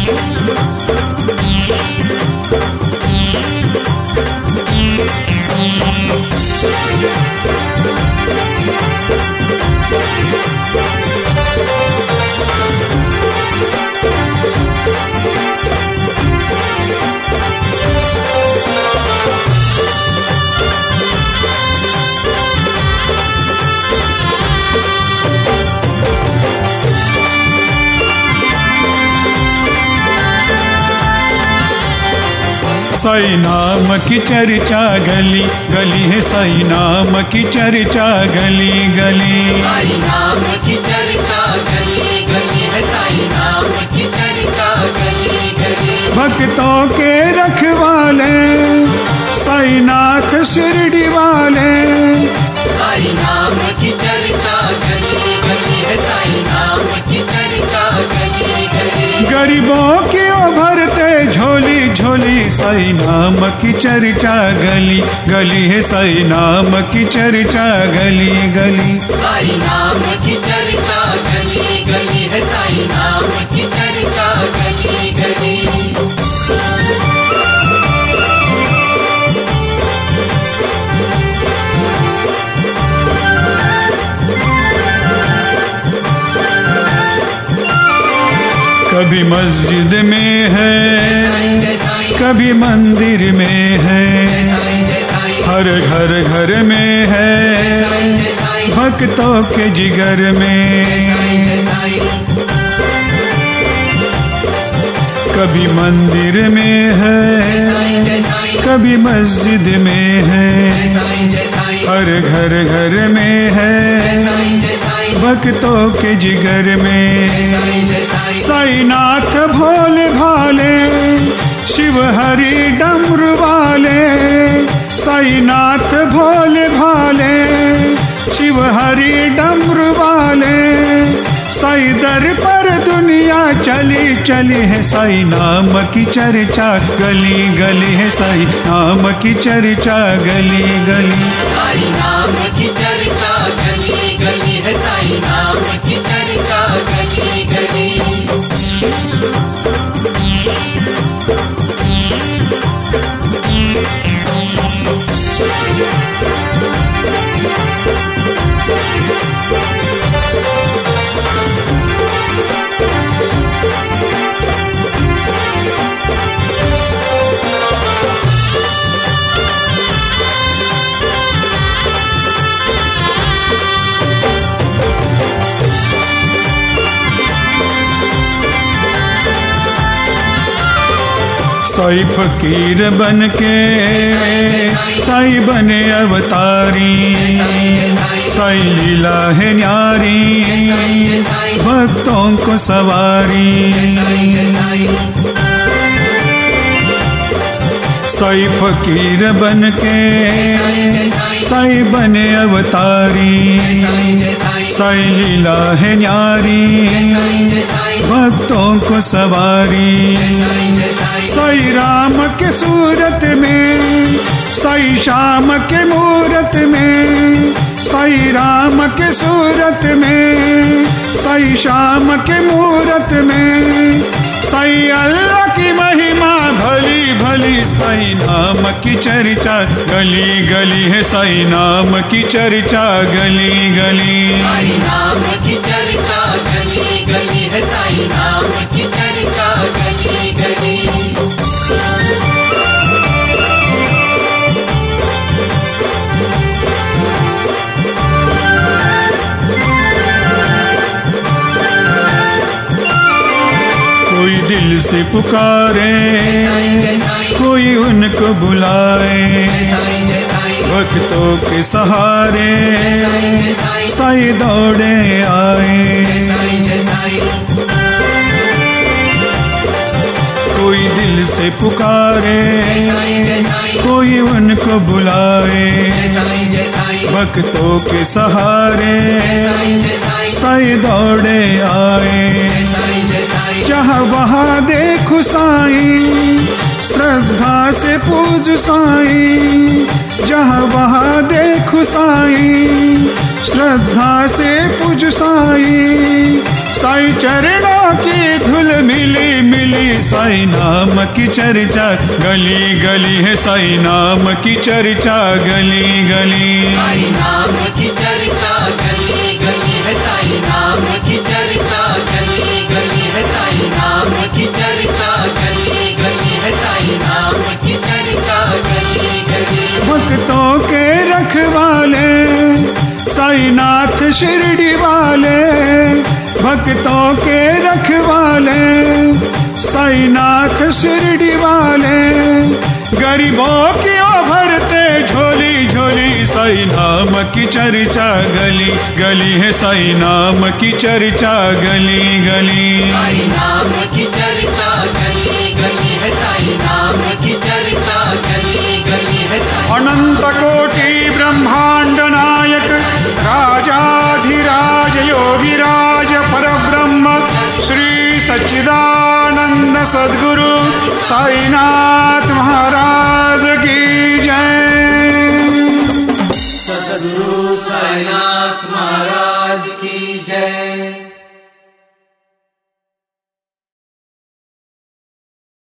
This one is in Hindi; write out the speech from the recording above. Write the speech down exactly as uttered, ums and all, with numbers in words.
साई नाम की चर्चा गली गली है, साई नाम की चर्चा गली गली, साई नाम की चर्चा गली गली है, साई नाम की चर्चा गली गली। भक्तों के रखवाले साई नाथ शिरडी वाले, साई नाम की चर्चा गली गली है, साई नाम की चर्चा गली गली। गरीबों की भरते झोली झोली, साई नाम की चर्चा गली गली है, साई नाम की चर्चा गली गली, साई नाम की चर्चा गली गली है, साई नाम की चर्चा गली गली। कभी मस्जिद में है, कभी मंदिर में है, हर घर घर में है, भक्तों के जिगर में। कभी मंदिर में है, कभी मस्जिद में है, हर घर घर में है, भक्तों के जिगर में। साई नाथ भोले भाले शिव हरि डमरू वाले, साई नाथ भोले भाले शिव हरि डमरू वाले, साई दर पर दुनिया चली चली है, साई नाम की चर्चा गली गली है, साई नाम की चर्चा गली गली, साई नाम की चर्चा गली गली है, साई नाम की चर्चा गली गली। साई फकीर बन के साई बने अवतारी, साई लीला है न्यारी भक्तों को सवारी। साई फकीर बन के साई बने अवतारी, साई लीला है न्यारी भक्तों को सवारी। साई राम के सूरत में, साई श्याम के मूरत में, साई राम के सूरत में, साई श्याम के मूरत में, साई अल्लाह की महिमा भली भली, साई नाम की चर्चा गली गली है, साई नाम की चर्चा गली गली, साई नाम की चर्चा गली गली है, साई नाम की चर्चा गली गली। कोई दिल से पुकारे, कोई उनको बुलाए, भक्तों के सहारे साई दौड़े आए। कोई दिल से पुकारे, कोई उनको बुलाए, भक्तों के सहारे साई दौड़े आए। जहाँ वहाँ देखो साईं श्रद्धा से पूज साईं, जहाँ वहाँ देखो साईं श्रद्धा से पूज साईं। साईं चरणों की धूल मिली मिली, साईं नाम की चर्चा, गली गली है साईं नाम की चर्चा, गली गली। साईं नाम की चर्चा गली गली है, साईं नाम की चर्चा गली गली है, साईं नाम की चर्चा गली गली है, साईं नाम की चर्चा गली गली। भक्तों के रखवाले साईनाथ शिरडी वाले, भक्तों के रखवाले साईनाथ शिरडी वाले, गरीबों की ओ भरते झोली झोली, साईं नाम की चर्चा गली गली है, साईं नाम की चर्चा गली गली। साईं नाम की चर्चा गली गली है, साईं नाम की चर्चा गली गली है, साईं। अनंत कोटि ब्रह्मांड नायक राजाधिराज योगिराज परब्रह्म श्री सच्चिदानंद सद्गुरु साईनाथ महाराज की जय। सद्गुरु साईनाथ महाराज की जय।